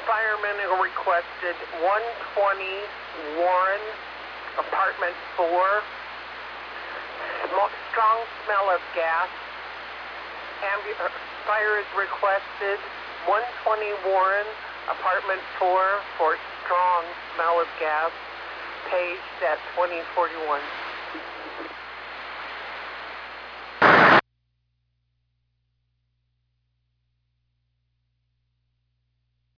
firemen who requested 120 Warren, apartment 4. Strong smell of gas. Fire is requested 120 Warren, apartment 4 for strong smell of gas. Paged at 2041.